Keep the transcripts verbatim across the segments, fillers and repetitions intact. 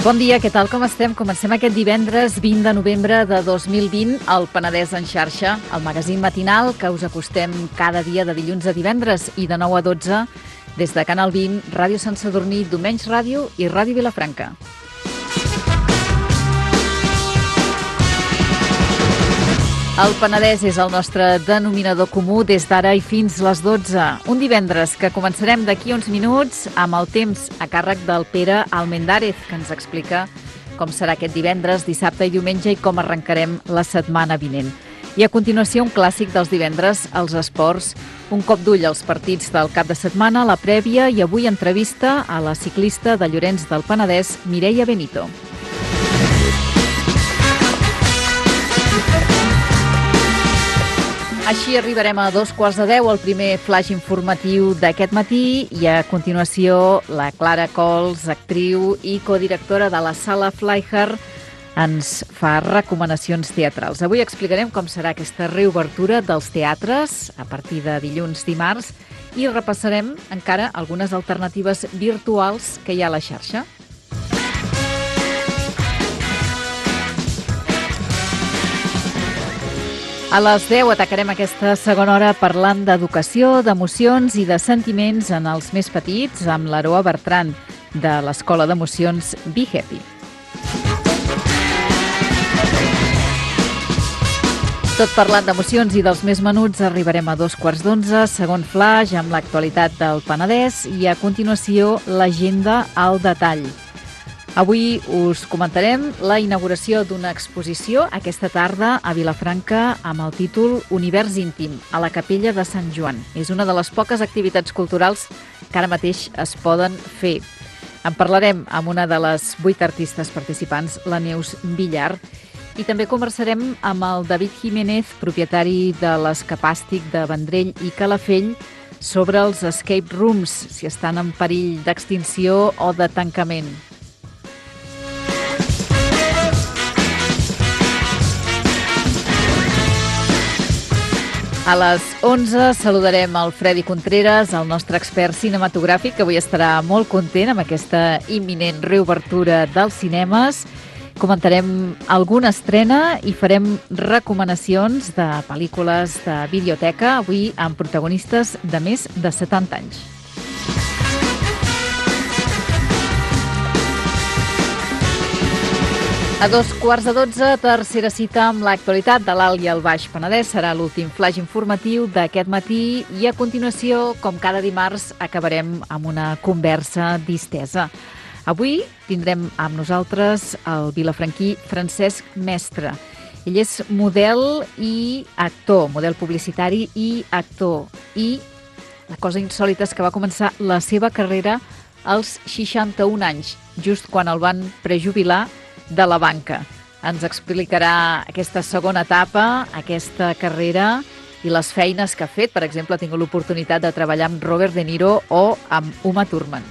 Bon dia, què tal, com estem? Comencem aquest divendres vint de novembre de dos mil vint al Penedès en xarxa, el magazín matinal que us acostem cada dia de dilluns a divendres i de nou a dotze des de Canal vint, Ràdio Sant Sadurní, Domenys Ràdio i Ràdio Vilafranca. El Penedès és el nostre denominador comú des d'ara i fins les dotze. Un divendres que començarem d'aquí uns minuts amb el temps a càrrec del Pere Almendárez, que ens explica com serà aquest divendres, dissabte i diumenge i com arrencarem la setmana vinent. I a continuació un clàssic dels divendres, els esports, un cop d'ull als partits del cap de setmana, la prèvia i avui entrevista a la ciclista de Llorenç del Penedès, Mireia Benito. Així arribarem a dos quarts de deu, el primer flash informatiu d'aquest matí, i a continuació la Clara Cols, actriu i codirectora de la Sala Flyher, ens fa recomanacions teatrals. Avui explicarem com serà aquesta reobertura dels teatres a partir de dilluns, dimarts, i repassarem encara algunes alternatives virtuals que hi ha a la xarxa. A les deu atacarem aquesta segona hora parlant d'educació, d'emocions i de sentiments en els més petits amb l'Aroa Bertran, de l'Escola d'Emocions Be Happy. Tot parlant d'emocions i dels més menuts, arribarem a dos quarts d'onze, segon flash amb l'actualitat del Penedès i a continuació l'agenda al detall. Avui us comentarem la inauguració d'una exposició aquesta tarda a Vilafranca amb el títol Univers íntim, a la Capella de Sant Joan. És una de les poques activitats culturals que ara mateix es poden fer. En parlarem amb una de les vuit artistes participants, la Neus Villar, i també conversarem amb el David Jiménez, propietari de l'Escapàstic de Vendrell i Calafell, sobre els escape rooms, si estan en perill d'extinció o de tancament. A les onze saludarem el Freddy Contreras, el nostre expert cinematogràfic, que avui estarà molt content amb aquesta imminent reobertura dels cinemes. Comentarem alguna estrena i farem recomanacions de pel·lícules de videoteca, avui amb protagonistes de més de setanta anys. A dos quarts de dotze, tercera cita amb l'actualitat de l'Alt i el Baix Penedès. Serà l'últim flash informatiu d'aquest matí i a continuació, com cada dimarts, acabarem amb una conversa distesa. Avui tindrem amb nosaltres el vilafranquí Francesc Mestre. Ell és model i actor, model publicitari i actor. I la cosa insòlita és que va començar la seva carrera als seixanta-un anys, just quan el van prejubilar de la banca. Ens explicarà aquesta segona etapa, aquesta carrera i les feines que ha fet. Per exemple, ha tingut l'oportunitat de treballar amb Robert De Niro o amb Uma Thurman.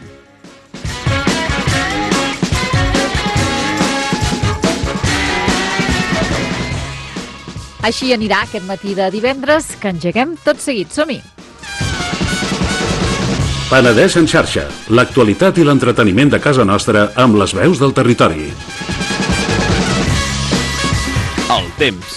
Així anirà aquest matí de divendres, que engeguem tot seguit. Som-hi! Penedès en xarxa, l'actualitat i l'entreteniment de casa nostra amb les veus del territori. El temps.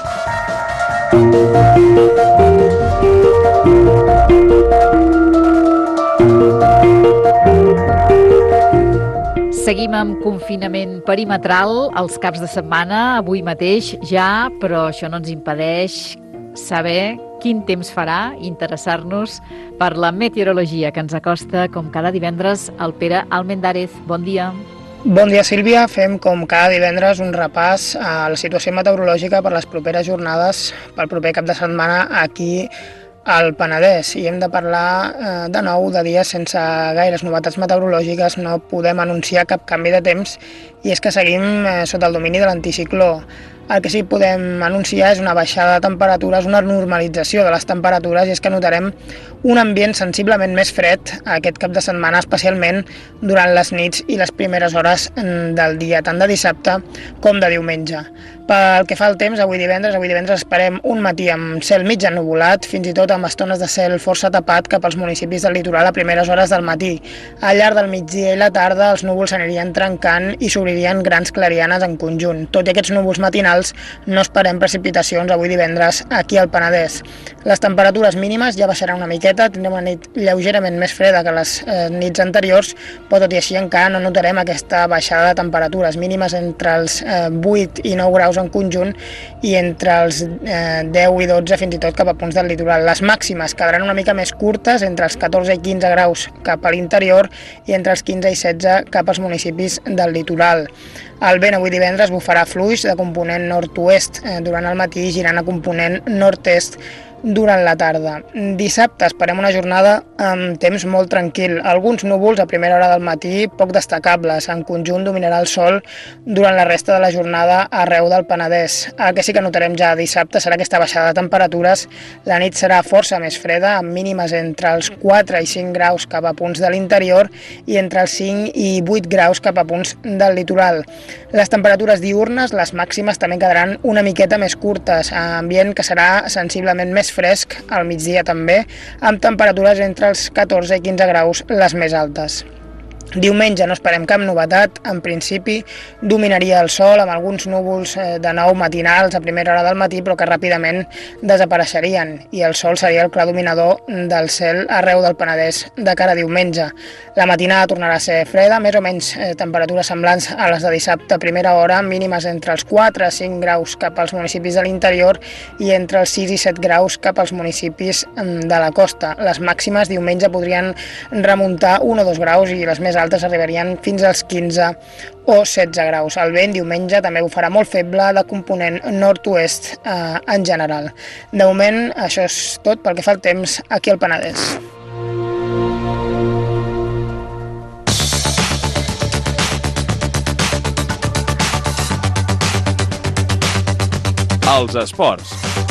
Seguim amb confinament perimetral els caps de setmana, avui mateix ja, però això no ens impedeix saber quin temps farà, interessar-nos per la meteorologia que ens acosta, com cada divendres, el Pere Almendárez. Bon dia. Bon dia, Sílvia. Fem, com cada divendres, un repàs a la situació meteorològica per les properes jornades, pel proper cap de setmana aquí al Penedès. I hem de parlar eh, de nou de dies sense gaires novetats meteorològiques, no podem anunciar cap canvi de temps, i és que seguim eh, sota el domini de l'anticicló. El que sí que podem anunciar és una baixada de temperatures, una normalització de les temperatures, i és que notarem un ambient sensiblement més fred aquest cap de setmana, especialment durant les nits i les primeres hores del dia, tant de dissabte com de diumenge. Pel que fa al temps, avui divendres, avui divendres esperem un matí amb cel mig ennuvolat, fins i tot amb estones de cel força tapat cap als municipis del litoral a primeres hores del matí. Al llarg del migdia i la tarda els núvols anirien trencant i s'obririen grans clarianes en conjunt. Tot i aquests núvols matinals, no esperem precipitacions avui divendres aquí al Penedès. Les temperatures mínimes ja baixaran una miqueta, tindrem una nit lleugerament més freda que les eh, nits anteriors, però tot i així encara no notarem aquesta baixada de temperatures mínimes entre els eh, vuit i nou graus en conjunt i entre els eh, deu i dotze fins i tot cap a punts del litoral. Les màximes quedaran una mica més curtes, entre els catorze i quinze graus cap a l'interior i entre els quinze i setze cap als municipis del litoral. El vent avui divendres bufarà fluix de component nord-oest eh, durant el matí, girant a component nord-est durant la tarda. Dissabte esperem una jornada amb temps molt tranquil. Alguns núvols a primera hora del matí poc destacables. En conjunt dominarà el sol durant la resta de la jornada arreu del Penedès. El que sí que notarem ja dissabte serà aquesta baixada de temperatures. La nit serà força més freda, amb mínimes entre els quatre i cinc graus cap a punts de l'interior i entre els cinc i vuit graus cap a punts del litoral. Les temperatures diürnes, les màximes, també quedaran una miqueta més curtes, ambient que serà sensiblement més fresc al migdia també, amb temperatures entre els catorze i quinze graus les més altes. Diumenge no esperem cap novetat, en principi dominaria el sol amb alguns núvols de nou matinals a primera hora del matí, però que ràpidament desapareixerien i el sol seria el clar dominador del cel arreu del Penedès de cara a diumenge. La matinada tornarà a ser freda, més o menys eh, temperatures semblants a les de dissabte a primera hora, mínimes entre els quatre i cinc graus cap als municipis de l'interior i entre els sis i set graus cap als municipis de la costa. Les màximes diumenge podrien remuntar un o dos graus i les més altes arribarien fins als quinze o setze graus. El vent diumenge també ho farà molt feble, de component nord-oest eh, en general. De moment, això és tot pel que fa al temps aquí al Penedès. Els esports.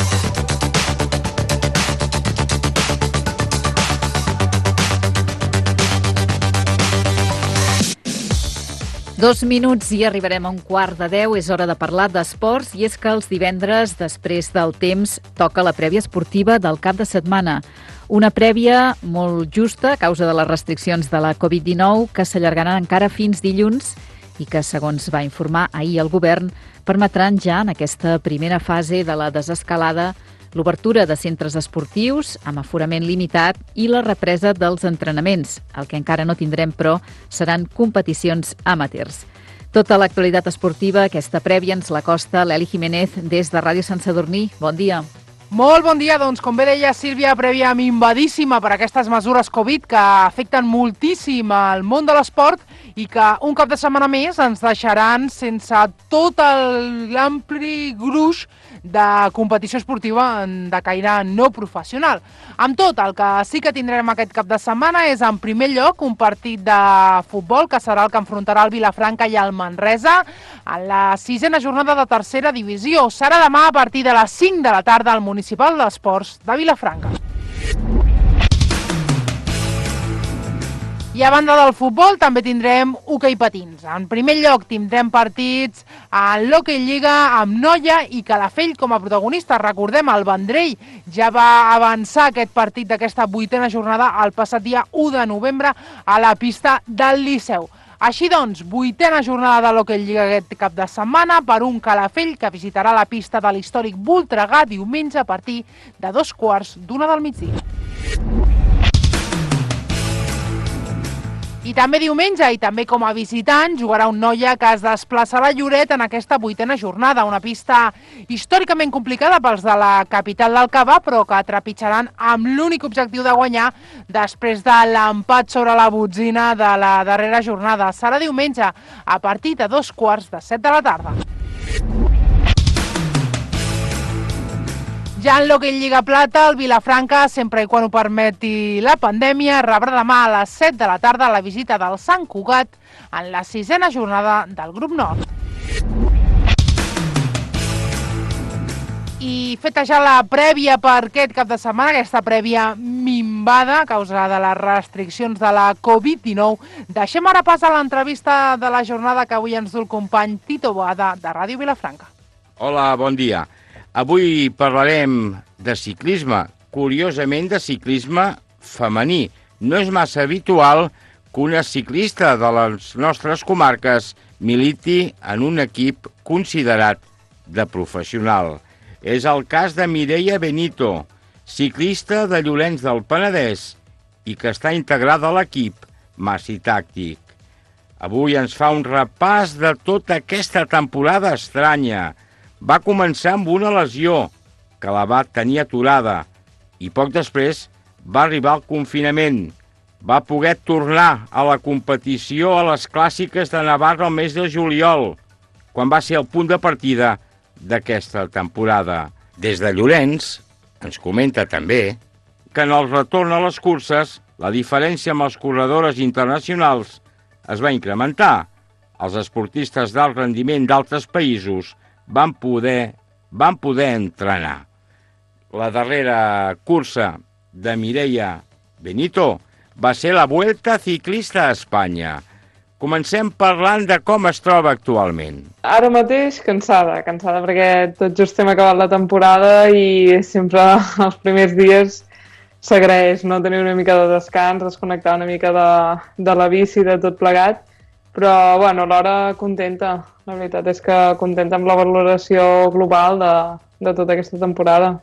Dos minuts i arribarem a un quart de deu. És hora de parlar d'esports, i és que els divendres, després del temps, toca la prèvia esportiva del cap de setmana. Una prèvia molt justa a causa de les restriccions de la covid dinou, que s'allargaran encara fins dilluns i que, segons va informar ahir el govern, permetran ja en aquesta primera fase de la desescalada l'obertura de centres esportius amb aforament limitat i la represa dels entrenaments. El que encara no tindrem, però, seran competicions amateurs. Tota l'actualitat esportiva, aquesta prèvia, ens la costa l'Eli Jiménez des de Ràdio Sant Sadurní. Bon dia. Molt bon dia, doncs com bé deia Sílvia, prèvia minvadíssima per aquestes mesures Covid que afecten moltíssim el món de l'esport i que un cap de setmana més ens deixaran sense tot l'ampli gruix de competició esportiva de caire no professional. Amb tot, el que sí que tindrem aquest cap de setmana és, en primer lloc, un partit de futbol que serà el que enfrontarà el Vilafranca i el Manresa en la sisena jornada de tercera divisió. Serà demà a partir de les cinc de la tarda al Municipal d'Esports de Vilafranca. I a banda del futbol també tindrem hoquei patins. En primer lloc tindrem partits en l'Hockey Lliga amb Noia i Calafell com a protagonistes. Recordem, el Vendrell ja va avançar aquest partit d'aquesta vuitena jornada el passat dia u de novembre a la pista del Liceu. Així doncs, vuitena jornada de l'Hockey Lliga aquest cap de setmana per un Calafell que visitarà la pista de l'històric Voltregà diumenge a partir de dos quarts d'una del migdia. I també diumenge, i també com a visitant, jugarà un Noia que es desplaça a la Lloret en aquesta vuitena jornada, una pista històricament complicada pels de la capital del Cava, però que trepitjaran amb l'únic objectiu de guanyar després de l'empat sobre la botzina de la darrera jornada. Serà diumenge a partir de dos quarts de set de la tarda. Ja en l'Hockey Lliga Plata, el Vilafranca, sempre i quan ho permeti la pandèmia, rebrà demà a les set de la tarda la visita del Sant Cugat en la sisena jornada del grup nord. I feta ja la prèvia per aquest cap de setmana, aquesta prèvia minvada a causa de les restriccions de la covid dinou, deixem ara pas a l'entrevista de la jornada que avui ens du el company Tito Boada de Ràdio Vilafranca. Hola, bon dia. Avui parlarem de ciclisme, curiosament de ciclisme femení. No és massa habitual que una ciclista de les nostres comarques militi en un equip considerat de professional. És el cas de Mireia Benito, ciclista de Llorenç del Penedès i que està integrada a l'equip Massi Tàctic. Avui ens fa un repàs de tota aquesta temporada estranya. Va començar amb una lesió que la va tenir aturada i poc després va arribar el confinament. Va poder tornar a la competició a les clàssiques de Navarra el mes de juliol, quan va ser el punt de partida d'aquesta temporada. Des de Llorenç ens comenta també que en el retorn a les curses la diferència amb les corredores internacionals es va incrementar. Els esportistes d'alt rendiment d'altres països van poder, van poder entrenar. La darrera cursa de Mireia Benito va ser la Vuelta Ciclista a Espanya. Comencem parlant de com es troba actualment. Ara mateix cansada, cansada perquè tot just hem acabat la temporada i sempre els primers dies s'agraeix no tenir una mica de descans, desconnectar una mica de, de la bici, de tot plegat, però bueno, alhora contenta. La veritat és que contenta amb la valoració global de, de tota aquesta temporada.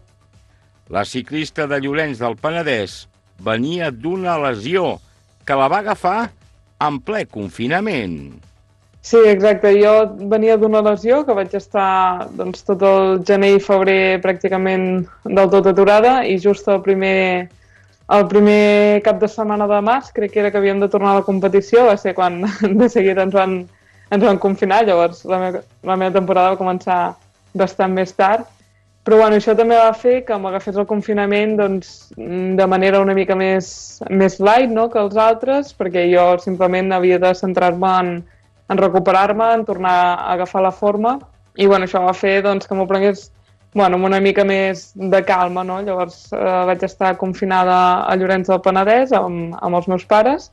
La ciclista de Llorenç del Penedès venia d'una lesió que la va agafar en ple confinament. Sí, exacte. Jo venia d'una lesió que vaig estar doncs, tot el gener i febrer pràcticament del tot aturada i just el primer, el primer cap de setmana de març, crec que era que havíem de tornar a la competició, va ser quan de seguida ens van, ens van confinar, llavors la meva, la meva temporada va començar bastant més tard. Però bueno, això també va fer que m'agafés el confinament doncs, de manera una mica més, més light no, que els altres, perquè jo simplement havia de centrar-me en, en recuperar-me, en tornar a agafar la forma, i bueno, això va fer doncs, que m'ho prengués bueno, amb una mica més de calma. No? Llavors eh, vaig estar confinada a Llorenç del Penedès amb, amb els meus pares,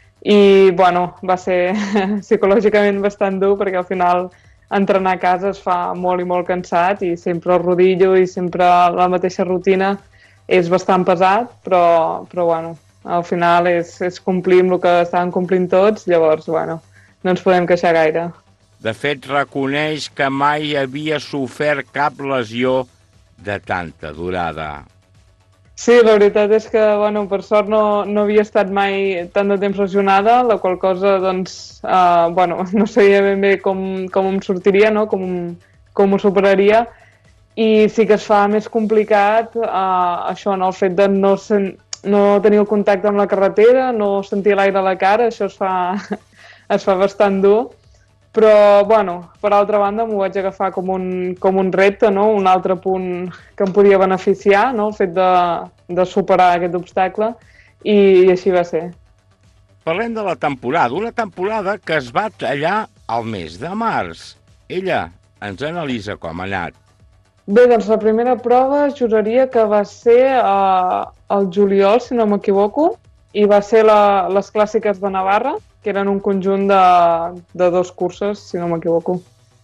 i bueno, va ser psicològicament bastant dur, perquè al final entrenar a casa es fa molt i molt cansat i sempre el rodillo i sempre la mateixa rutina és bastant pesat, però, però bueno, al final és, és complir amb el que estaven complint tots, llavors bueno, no ens podem queixar gaire. De fet, reconeix que mai havia sofert cap lesió de tanta durada. Sí, la veritat és que, bueno, per sort no, no havia estat mai tant de temps lesionada, la qual cosa, doncs, eh, bueno, no sabia ben bé com, com em sortiria, no? com, com ho superaria, i sí que es fa més complicat eh, això, no? El fet de no, sen no tenir el contacte amb la carretera, no sentir l'aire a la cara, això es fa, es fa bastant dur. Però, bueno, per altra banda, m'ho vaig agafar com un, com un repte, no? Un altre punt que em podia beneficiar, no? El fet de, de superar aquest obstacle, i, i així va ser. Parlem de la temporada, una temporada que es va tallar al mes de març. Ella ens analitza com ha anat. Bé, doncs la primera prova juraria que va ser eh, el juliol, si no m'equivoco, i va ser la, les clàssiques de Navarra, que eren un conjunt de, de dos curses, si no m'equivoco.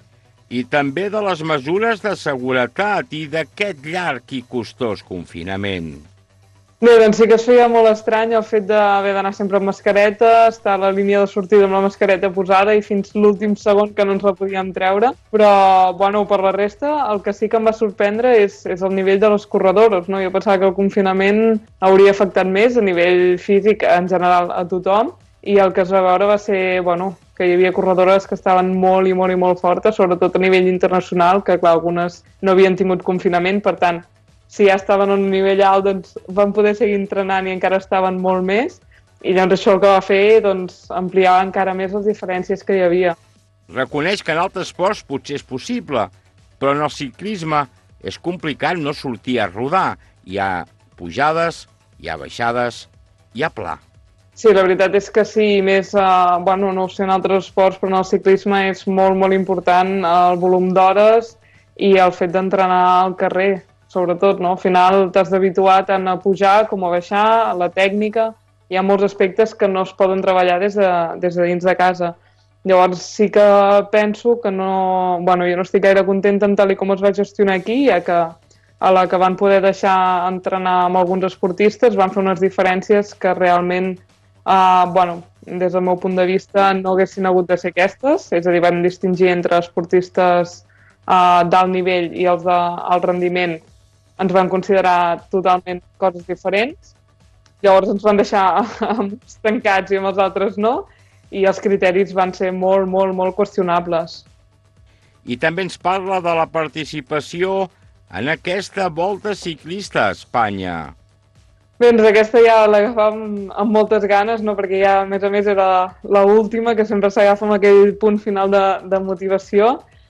I també de les mesures de seguretat i d'aquest llarg i costós confinament. Bé, doncs sí que es feia molt estrany el fet d'haver d'anar sempre amb mascareta, estar a la línia de sortida amb la mascareta posada i fins l'últim segon que no ens la podíem treure. Però, bueno, per la resta, el que sí que em va sorprendre és, és el nivell de les corredores, no? Jo pensava que el confinament hauria afectat més a nivell físic en general a tothom, i el que es va veure va ser, bueno, que hi havia corredores que estaven molt i molt i molt fortes, sobretot a nivell internacional, que clar, algunes no havien tingut confinament, per tant, si ja estaven a un nivell alt, doncs van poder seguir entrenant i encara estaven molt més, i llavors això el que va fer, doncs, ampliar encara més les diferències que hi havia. Reconeix que en altres esports potser és possible, però en el ciclisme és complicat no sortir a rodar. Hi ha pujades, hi ha baixades, hi ha pla. Sí, la veritat és que sí, més, eh, bueno, no ho sé en altres esports, però en el ciclisme és molt, molt important el volum d'hores i el fet d'entrenar al carrer, sobretot, no? Al final t'has d'habituar tant a pujar com a baixar, la tècnica, hi ha molts aspectes que no es poden treballar des de, des de dins de casa. Llavors sí que penso que no... Bueno, jo no estic gaire contenta en tal com es va gestionar aquí, ja que a la que van poder deixar entrenar amb alguns esportistes van fer unes diferències que realment, eh, bueno, des del meu punt de vista no haguessin hagut de ser aquestes, és a dir, van distingir entre esportistes eh, d'alt nivell i els d'alt rendiment, ens van considerar totalment coses diferents. Llavors ens van deixar amb uns tancats i amb els altres no, i els criteris van ser molt, molt, molt qüestionables. I també ens parla de la participació en aquesta volta ciclista a Espanya. Bé, doncs aquesta ja l'agafàvem amb moltes ganes, no? Perquè ja, a més a més, era l'última, que sempre s'agafa amb aquell punt final de, de motivació.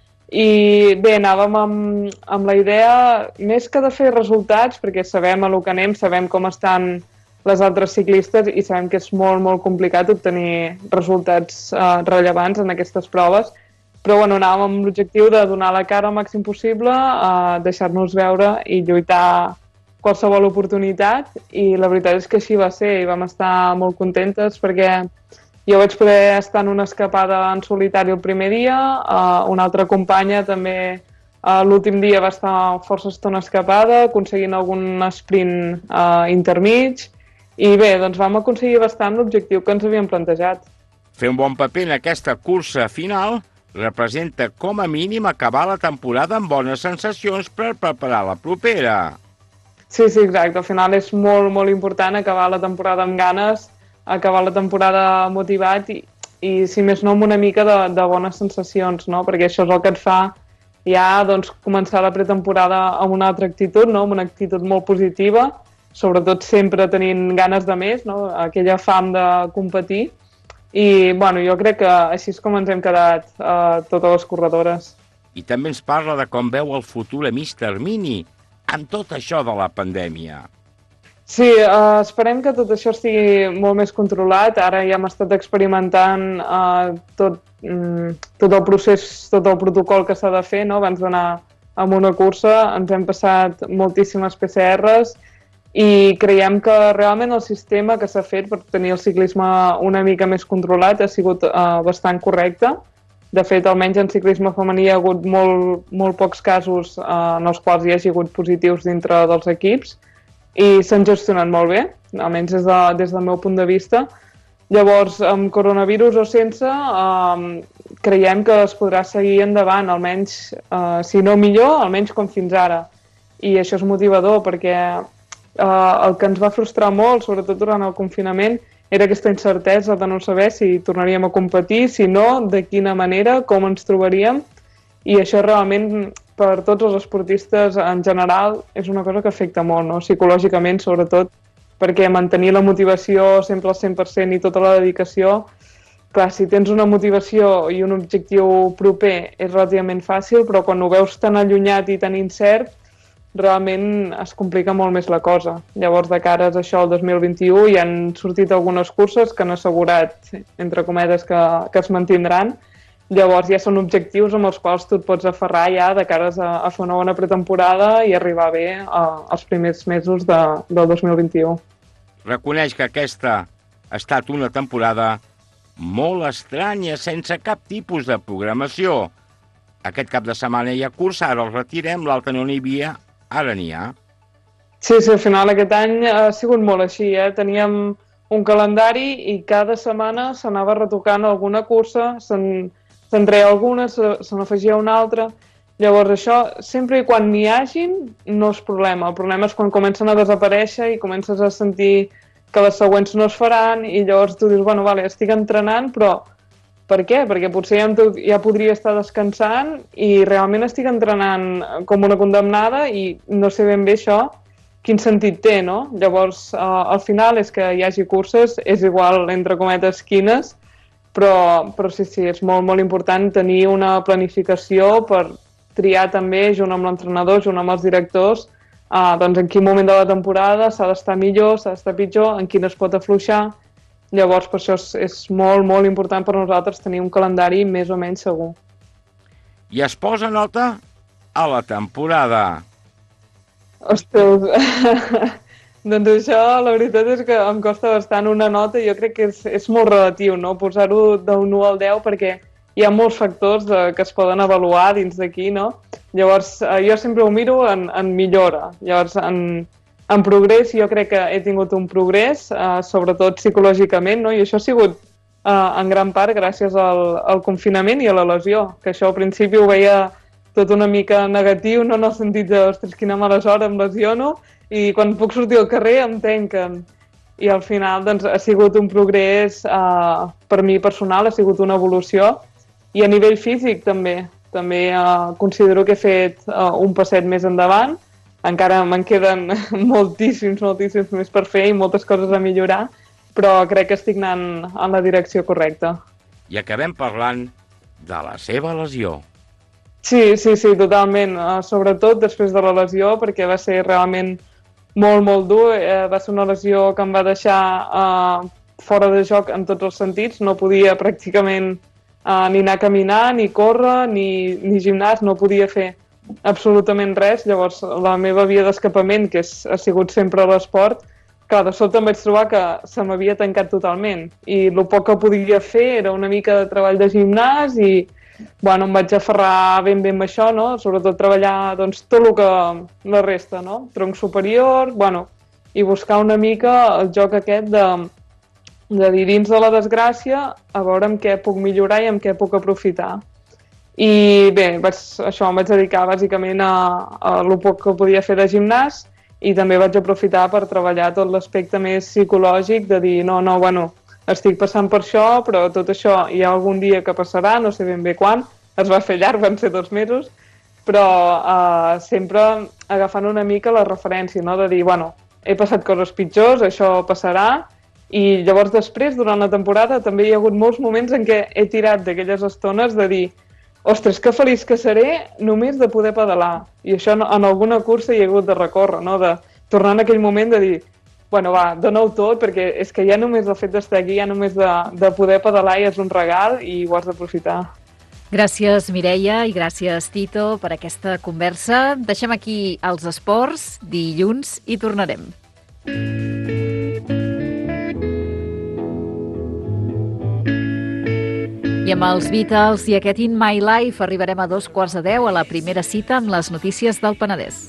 I bé, anàvem amb, amb la idea, més que de fer resultats, perquè sabem a lo que anem, sabem com estan les altres ciclistes i sabem que és molt, molt complicat obtenir resultats eh, rellevants en aquestes proves, però bueno, anàvem amb l'objectiu de donar la cara al màxim possible, eh, deixar-nos veure i lluitar qualsevol oportunitat, i la veritat és que així va ser i vam estar molt contentes perquè jo vaig poder estar en una escapada en solitari el primer dia, eh, una altra companya també eh, l'últim dia va estar força estona escapada, aconseguint algun sprint eh, intermig, i bé, doncs vam aconseguir bastant l'objectiu que ens havíem plantejat. Fer un bon paper en aquesta cursa final representa com a mínim acabar la temporada amb bones sensacions per preparar la propera. Sí, sí, exacte. Al final és molt, molt important acabar la temporada amb ganes, acabar la temporada motivat i, i si més no, amb una mica de, de bones sensacions, no? Perquè això és el que et fa ja doncs, començar la pretemporada amb una altra actitud, no? Amb una actitud molt positiva, sobretot sempre tenint ganes de més, no? Aquella fam de competir. I bueno, jo crec que així és com ens hem quedat eh, totes les corredores. I també ens parla de com veu el futur a mig termini amb tot això de la pandèmia. Sí, eh, esperem que tot això estigui molt més controlat. Ara ja hem estat experimentant eh, tot, mm, tot el procés, tot el protocol que s'ha de fer, no? Abans d'anar a una cursa ens hem passat moltíssimes P C Rs i creiem que realment el sistema que s'ha fet per tenir el ciclisme una mica més controlat ha sigut uh, bastant correcte. De fet, almenys en ciclisme femení hi ha hagut molt, molt pocs casos uh, en els quals hi hagi hagut positius dintre dels equips i s'han gestionat molt bé, almenys des, de, des del meu punt de vista. Llavors, amb coronavirus o sense, uh, creiem que es podrà seguir endavant, almenys, uh, si no millor, almenys com fins ara. I això és motivador perquè Uh, el que ens va frustrar molt, sobretot durant el confinament, era aquesta incertesa de no saber si tornaríem a competir, si no, de quina manera, com ens trobaríem, i això realment per tots els esportistes en general és una cosa que afecta molt, no? Psicològicament sobretot, perquè mantenir la motivació sempre al cent per cent i tota la dedicació, clar, si tens una motivació i un objectiu proper és relativament fàcil, però quan ho veus tan allunyat i tan incert, realment es complica molt més la cosa. Llavors, de cara a això, el dos mil vint-i-u, hi han sortit algunes curses que han assegurat, entre cometes, que, que es mantindran. Llavors, ja són objectius amb els quals tu et pots aferrar ja de cares a, a fer una bona pretemporada i arribar bé a, als primers mesos de, del dos mil vint-i-u. Reconeix que aquesta ha estat una temporada molt estranya, sense cap tipus de programació. Aquest cap de setmana hi ha cursa, ara el retirem, l'altre no n'hi havia, ara n'hi ha. Sí, sí, al final aquest any ha sigut molt així, eh? Teníem un calendari i cada setmana s'anava retocant alguna cursa, se'n treia alguna, se, se n'afegia una altra. Llavors això, sempre i quan n'hi hagin, no és problema. El problema és quan comencen a desaparèixer i comences a sentir que les següents no es faran i llavors tu dius, bueno, vale, estic entrenant, però per què? Perquè potser ja, ja podria estar descansant i realment estic entrenant com una condemnada i no sé ben bé això quin sentit té, no? Llavors, eh, al final és que hi hagi curses, és igual, entre cometes, quines, però, però sí, sí, és molt, molt important tenir una planificació per triar també, junt amb l'entrenador, junt amb els directors, eh, doncs en quin moment de la temporada s'ha d'estar millor, s'ha d'estar pitjor, en quin es pot afluixar. Llavors, per això és, és molt, molt important per nosaltres tenir un calendari més o menys segur. I es posa nota a la temporada? Ostres, doncs això la veritat és que em costa bastant una nota. Jo crec que és, és molt relatiu, no? Posar-ho d'un u al deu, perquè hi ha molts factors de, que es poden avaluar dins d'aquí, no? Llavors, eh, jo sempre ho miro en, en millora. Llavors, en, en progrés, jo crec que he tingut un progrés, eh, sobretot psicològicament, no? I això ha sigut eh, en gran part gràcies al, al confinament i a la lesió, que això al principi ho veia tot una mica negatiu, no en el sentit de, ostres, quina mala sort, em lesiono, i quan puc sortir al carrer em trenquen. I al final doncs, ha sigut un progrés, eh, per mi personal, ha sigut una evolució, i a nivell físic també. També eh, considero que he fet eh, un passet més endavant, encara me'n queden moltíssims, moltíssims més per fer i moltes coses a millorar, però crec que estic anant en la direcció correcta. I acabem parlant de la seva lesió. Sí, sí, sí, totalment. Uh, sobretot després de la lesió, perquè va ser realment molt, molt dur. Uh, va ser una lesió que em va deixar uh, fora de joc en tots els sentits. No podia pràcticament uh, ni anar a caminar, ni córrer, ni, ni gimnàs, no podia fer absolutament res. Llavors, la meva via d'escapament, que és, ha sigut sempre l'esport, clar, de sobte em vaig trobar que se m'havia tancat totalment. I el poc que podia fer era una mica de treball de gimnàs i bueno, em vaig aferrar ben bé amb això, no? Sobretot treballar doncs, tot el que la resta, no? Tronc superior, bueno, i buscar una mica el joc aquest de, de dir dins de la desgràcia a veure en què puc millorar i en què puc aprofitar. I bé, vaig, això em vaig dedicar bàsicament a, a el poc que podia fer de gimnàs i també vaig aprofitar per treballar tot l'aspecte més psicològic de dir no, no, bueno, estic passant per això, però tot això hi ha algun dia que passarà, no sé ben bé quan, es va fer llarg, van ser dos mesos, però eh, sempre agafant una mica la referència, no? De dir, bueno, he passat coses pitjors, això passarà, i llavors després, durant la temporada, també hi ha hagut molts moments en què he tirat d'aquelles estones de dir, ostres, que feliç que seré només de poder pedalar, i això en alguna cursa hi he hagut de recórrer, no? De tornar en aquell moment de dir, bueno, va, dona-ho tot, perquè és que ja només el fet d'estar aquí, ja només de, de poder pedalar ja és un regal i ho has d'aprofitar. Gràcies, Mireia, i gràcies, Tito, per aquesta conversa. Deixem aquí els esports, dilluns i tornarem. I amb els Beatles i aquest In My Life arribarem a dos quarts de deu a la primera cita amb les notícies del Penedès.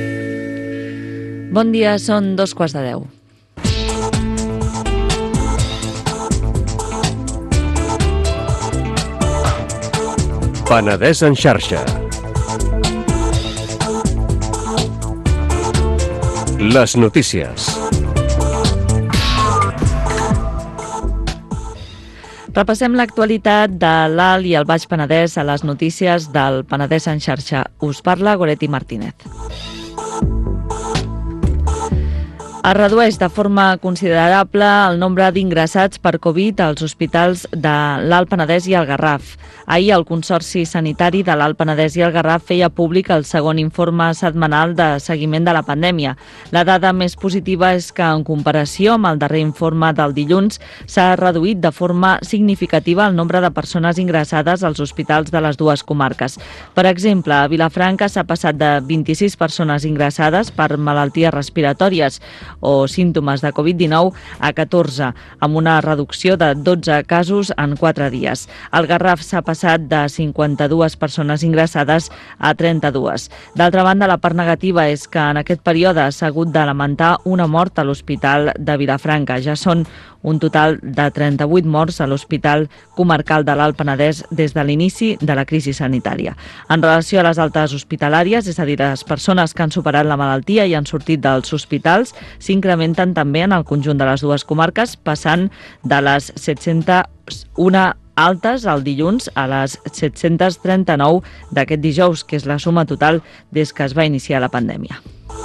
Bon dia, són dos quarts de deu. Penedès en xarxa. Les notícies. Repassem l'actualitat de l'Alt i el Baix Penedès a les notícies del Penedès en xarxa. Us parla Goretti Martínez. Es redueix de forma considerable el nombre d'ingressats per Covid als hospitals de l'Alt Penedès i el Garraf. Ahir el Consorci Sanitari de l'Alt Penedès i el Garraf feia públic el segon informe setmanal de seguiment de la pandèmia. La dada més positiva és que, en comparació amb el darrer informe del dilluns, s'ha reduït de forma significativa el nombre de persones ingressades als hospitals de les dues comarques. Per exemple, a Vilafranca s'ha passat de vint-i-sis persones ingressades per malalties respiratòries o símptomes de Covid dinou a catorze, amb una reducció de dotze casos en quatre dies. Al Garraf s'ha passat de cinquanta-dues persones ingressades a trenta-dues. D'altra banda, la part negativa és que en aquest període s'ha hagut de lamentar una mort a l'Hospital de Vilafranca. Ja són un total de trenta-vuit morts a l'Hospital Comarcal de l'Alt Penedès des de l'inici de la crisi sanitària. En relació a les altes hospitalàries, és a dir, les persones que han superat la malaltia i han sortit dels hospitals, s'incrementen també en el conjunt de les dues comarques, passant de les set-cents u altes el dilluns a les set-cents trenta-nou d'aquest dijous, que és la suma total des que es va iniciar la pandèmia.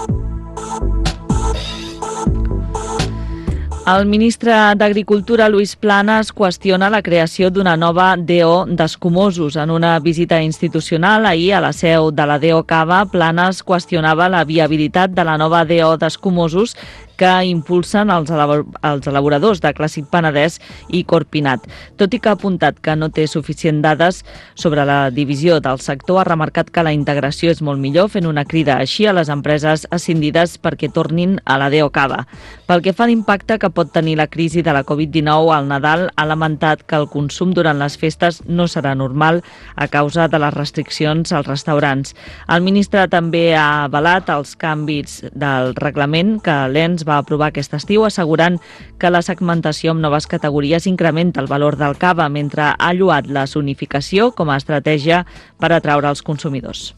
El ministre d'Agricultura, Lluís Planas, qüestiona la creació d'una nova D O d'escumosos. En una visita institucional ahir a la seu de la D O Cava, Planas qüestionava la viabilitat de la nova D O d'escumosos que impulsen els, els elaboradors de Clàssic Penedès i Corpinat. Tot i que ha apuntat que no té suficient dades sobre la divisió del sector, ha remarcat que la integració és molt millor, fent una crida així a les empreses escindides perquè tornin a la D O Cava. Pel que fa a l'impacte que pot tenir la crisi de la Covid dinou al Nadal, ha lamentat que el consum durant les festes no serà normal a causa de les restriccions als restaurants. El ministre també ha avalat els canvis del reglament que l'E N S va aprovar aquest estiu, assegurant que la segmentació amb noves categories incrementa el valor del cava, mentre ha lloat la zonificació com a estratègia per atraure els consumidors.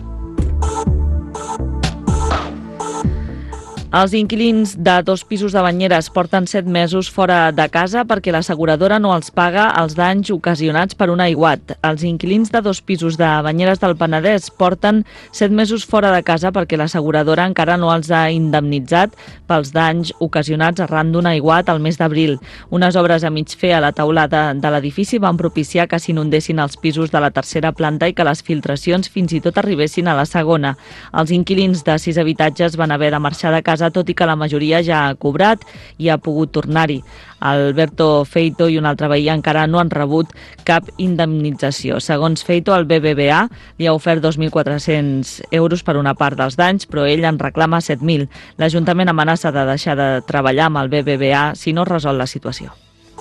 Els inquilins de dos pisos de banyeres porten set mesos fora de casa perquè l'asseguradora no els paga els danys ocasionats per un aiguat. Els inquilins de dos pisos de banyeres del Penedès porten set mesos fora de casa perquè l'asseguradora encara no els ha indemnitzat pels danys ocasionats arran d'un aiguat al mes d'abril. Unes obres a mig fer a la teulada de l'edifici van propiciar que s'inundessin els pisos de la tercera planta i que les filtracions fins i tot arribessin a la segona. Els inquilins de sis habitatges van haver de marxar de casa, tot i que la majoria ja ha cobrat i ha pogut tornar-hi. Alberto Feito i un altre veí encara no han rebut cap indemnització. Segons Feito, el B B V A li ha ofert dos mil quatre-cents euros per una part dels danys, però ell en reclama set mil. L'Ajuntament amenaça de deixar de treballar amb el B B V A si no resol la situació.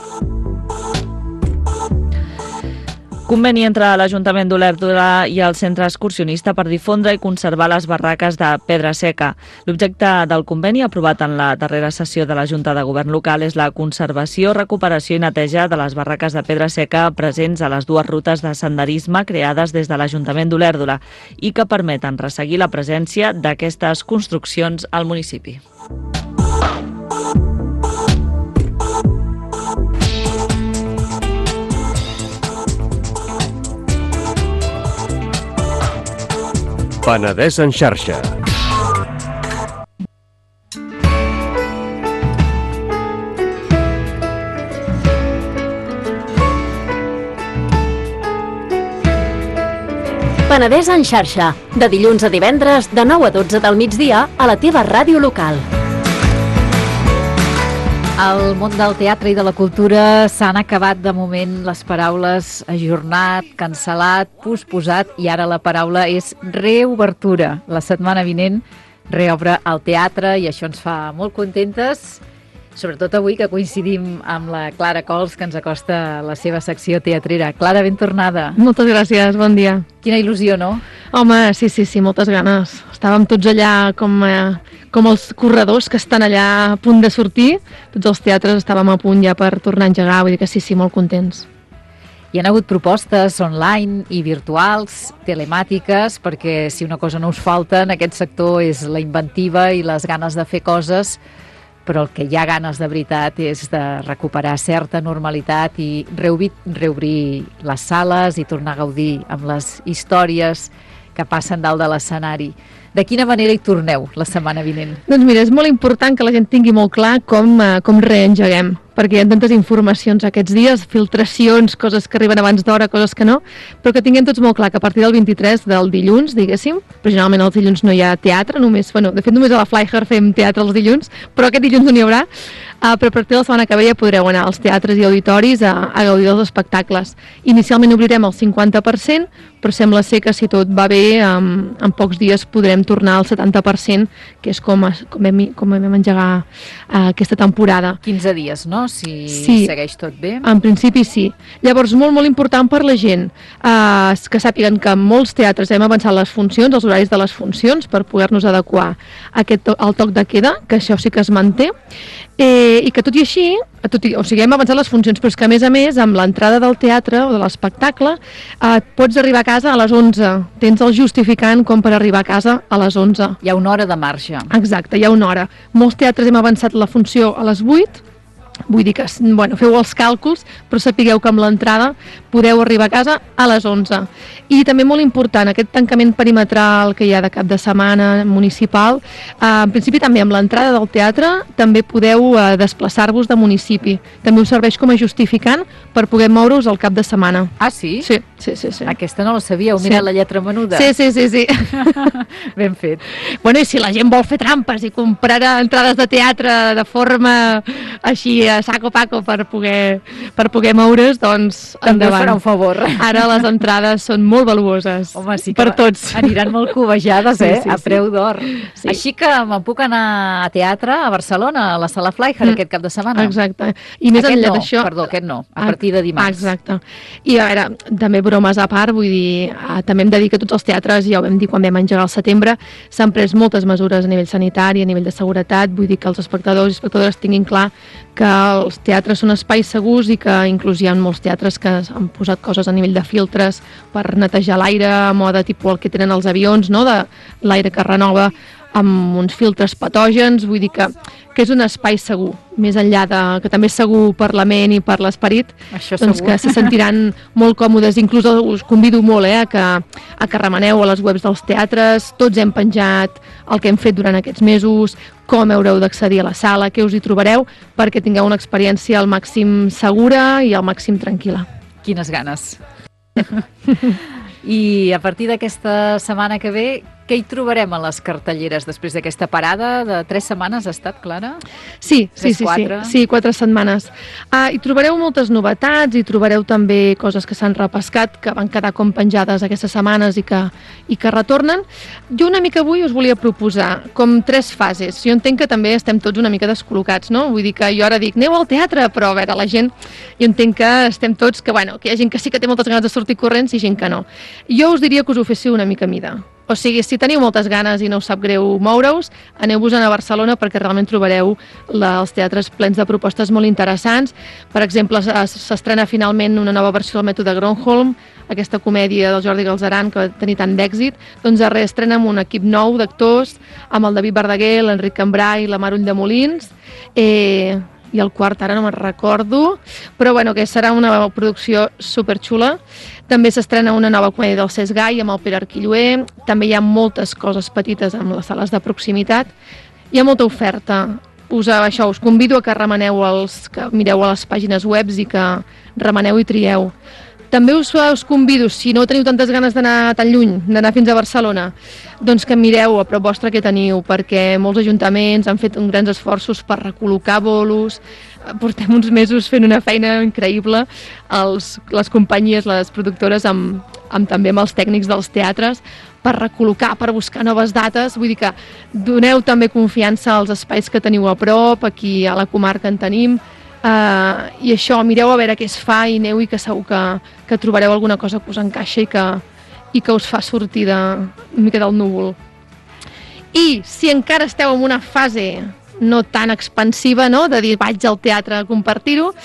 Conveni entre l'Ajuntament d'Olèrdola i el Centre Excursionista per difondre i conservar les barraques de Pedra Seca. L'objecte del conveni, aprovat en la darrera sessió de la Junta de Govern local, és la conservació, recuperació i neteja de les barraques de Pedra Seca presents a les dues rutes de senderisme creades des de l'Ajuntament d'Olèrdola i que permeten resseguir la presència d'aquestes construccions al municipi. Penedès en xarxa. Penedès en xarxa, de dilluns a divendres, de nou a dotze del migdia, a la teva ràdio local. Al món del teatre i de la cultura s'han acabat de moment les paraules ajornat, cancel·lat, posposat i ara la paraula és reobertura. La setmana vinent reobre el teatre i això ens fa molt contentes, sobretot avui que coincidim amb la Clara Cols, que ens acosta la seva secció teatrera. Clara, ben tornada. Moltes gràcies, bon dia. Quina il·lusió, no? Home, sí, sí, sí, moltes ganes. Estàvem tots allà com, eh, com els corredors que estan allà a punt de sortir. Tots els teatres estàvem a punt ja per tornar a engegar, vull dir que sí, sí, molt contents. Hi ha hagut propostes online i virtuals, telemàtiques, perquè si una cosa no us falta en aquest sector és la inventiva i les ganes de fer coses, però el que hi ha ganes de veritat és de recuperar certa normalitat i reobrir, reobrir les sales i tornar a gaudir amb les històries que passen dalt de l'escenari. De quina manera hi torneu la setmana vinent? Doncs mira, és molt important que la gent tingui molt clar com, eh, com reengeguem, perquè hi ha tantes informacions aquests dies, filtracions, coses que arriben abans d'hora, coses que no, però que tinguem tots molt clar que a partir del vint-i-tres del dilluns, diguéssim, però generalment els dilluns no hi ha teatre, només, bueno, de fet només a la Flyher fem teatre els dilluns, però aquest dilluns no n'hi haurà, uh, però a partir de la setmana que ve ja podreu anar als teatres i auditoris a, a gaudir dels espectacles. Inicialment obrirem el cinquanta per cent, però sembla ser que si tot va bé, en, en pocs dies podrem tornar al setanta per cent, que és com, com, hem, com hem engegar uh, aquesta temporada. quinze dies, no? Si sí, segueix tot bé. En principi sí. Llavors, molt, molt important per la gent uh, que sàpiguen que en molts teatres hem avançat les funcions, els horaris de les funcions, per poder-nos adequar a aquest, al toc de queda, que això sí que es manté, eh, i que tot i així, tot i, o sigui, hem avançat les funcions, però és que a més a més, amb l'entrada del teatre o de l'espectacle, eh, pots arribar a casa a les onze. Tens el justificant com per arribar a casa a les onze. Hi ha una hora de marge. Exacte, hi ha una hora. Molts teatres hem avançat la funció a les vuit, vull dir que, bueno, feu els càlculs, però sapigueu que amb l'entrada podeu arribar a casa a les onze. I també molt important, aquest tancament perimetral que hi ha de cap de setmana municipal, eh, en principi també amb l'entrada del teatre també podeu eh, desplaçar-vos de municipi. També us serveix com a justificant per poder moure-us al cap de setmana. Ah, sí? Sí, sí, sí. sí. Aquesta no la sabia, heu sí. mirat la lletra menuda? Sí, sí, sí. sí. Ben fet. Bueno, i si la gent vol fer trampes i comprar entrades de teatre de forma així a saco paco per poder, per poder moure's, doncs també endavant. Farà un favor. Ara les entrades són molt valuoses. Home, sí per tots. Aniran molt covejades, eh? Sí, sí, a preu d'or. Sí. Així que me'n puc anar a teatre a Barcelona, a la Sala Flyher, mm. aquest cap de setmana. Exacte. I més aquest enllà no, d'això... Perdó, aquest no, a partir de dimarts. Exacte. I a veure, també bromes a part, vull dir, també hem de dir que tots els teatres, ja ho vam dir quan vam engegar al setembre, s'han pres moltes mesures a nivell sanitari, a nivell de seguretat, vull dir que els espectadors i espectadores tinguin clar que els teatres són espais segurs i que inclús hi ha molts teatres que han posat coses a nivell de filtres per netejar l'aire, a mode tipus el que tenen els avions, no? De l'aire que renova amb uns filtres patògens, vull dir que, que és un espai segur, més enllà de que també és segur per la ment i per l'esperit, doncs que se sentiran molt còmodes. Inclús us convido molt eh, a, que, a que remeneu a les webs dels teatres, tots hem penjat el que hem fet durant aquests mesos, com haureu d'accedir a la sala, què us hi trobareu, perquè tingueu una experiència al màxim segura i al màxim tranquil·la. Quines ganes! I a partir d'aquesta setmana que ve, què hi trobarem a les cartelleres després d'aquesta parada de tres setmanes? Ha estat, Clara? Sí, sí, sí, quatre? sí, sí, quatre setmanes. Uh, hi trobareu moltes novetats, hi trobareu també coses que s'han repescat, que van quedar com penjades aquestes setmanes i que, i que retornen. Jo una mica avui us volia proposar com tres fases. Jo entenc que també estem tots una mica descol·locats, no? Vull dir que jo ara dic, aneu al teatre, però a veure, la gent, jo entenc que estem tots, que bueno, que hi ha gent que sí que té moltes ganes de sortir corrents i gent que no. Jo us diria que us ho féssiu una mica a mida. O sigui, si teniu moltes ganes i no us sap greu moure-us, aneu-vos a Barcelona perquè realment trobareu la, els teatres plens de propostes molt interessants. Per exemple, s'estrena finalment una nova versió del mètode Gronholm, aquesta comèdia del Jordi Galzeran que va tenir tant d'èxit. Doncs es reestrena amb un equip nou d'actors, amb el David Verdaguer, l'Enric Cambrai i la Mar Ulldemolins. Eh... i el quart ara no me'n recordo, però bueno, que serà una producció superxula. També s'estrena una nova comèdia del Cesc Gai amb el Pere Arquilloé, també hi ha moltes coses petites amb les sales de proximitat, hi ha molta oferta. Us, això, us convido a que remeneu els, que mireu a les pàgines web i que remeneu i trieu. També us, us convido, si no teniu tantes ganes d'anar tan lluny, d'anar fins a Barcelona, doncs que mireu a prop vostre què teniu, perquè molts ajuntaments han fet uns grans esforços per recol·locar bolos, portem uns mesos fent una feina increïble, els, les companyies, les productores, amb, amb, també amb els tècnics dels teatres, per recol·locar, per buscar noves dates. Vull dir que doneu també confiança als espais que teniu a prop, aquí a la comarca en tenim, Uh, i això, mireu a veure què es fa i aneu i que segur que, que trobareu alguna cosa que us encaixa i que, i que us fa sortir de, una mica del núvol. I si encara esteu en una fase no tan expansiva, no?, de dir vaig al teatre a compartir-ho,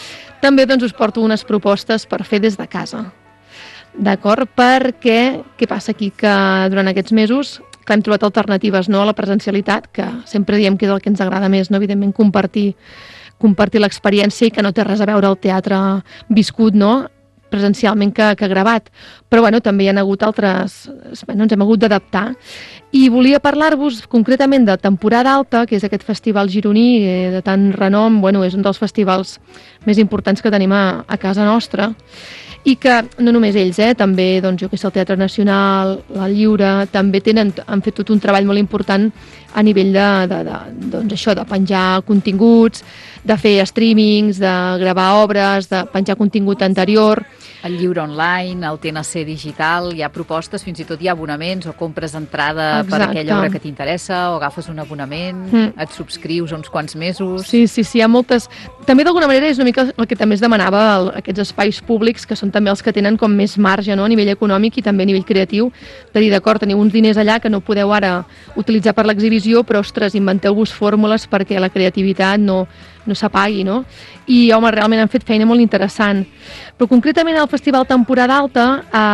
també doncs, us porto unes propostes per fer des de casa. D'acord? Perquè què passa aquí? Que durant aquests mesos que hem trobat alternatives, no, a la presencialitat, que sempre diem que és el que ens agrada més, no? Evidentment compartir, compartir l'experiència i que no té res a veure el teatre viscut, no? Presencialment que, que gravat, però bueno, també hi ha hagut altres, bueno, ens hem hagut d'adaptar. I volia parlar-vos concretament de Temporada Alta, que és aquest festival gironí eh, de tant renom, bueno, és un dels festivals més importants que tenim a, a casa nostra, i que no només ells, eh, també doncs, jo que sé, el Teatre Nacional, la Lliure, també tenen, han fet tot un treball molt important a nivell de, de, de, doncs això, de penjar continguts, de fer streamings, de gravar obres, de penjar contingut anterior. El Lliure online, el T N C digital, hi ha propostes, fins i tot hi ha abonaments o compres entrada Exacte. per aquella obra que t'interessa o agafes un abonament, mm. et subscrius uns quants mesos... Sí, sí, sí, hi ha moltes... També d'alguna manera és una mica el que també es demanava el, aquests espais públics, que són també els que tenen com més marge, no?, a nivell econòmic i també a nivell creatiu, de dir, d'acord, teniu uns diners allà que no podeu ara utilitzar per l'exhibició, però, ostres, inventeu-vos fórmules perquè la creativitat no, no s'apagui, no? I, home, realment han fet feina molt interessant. Però concretament al Festival Temporada Alta,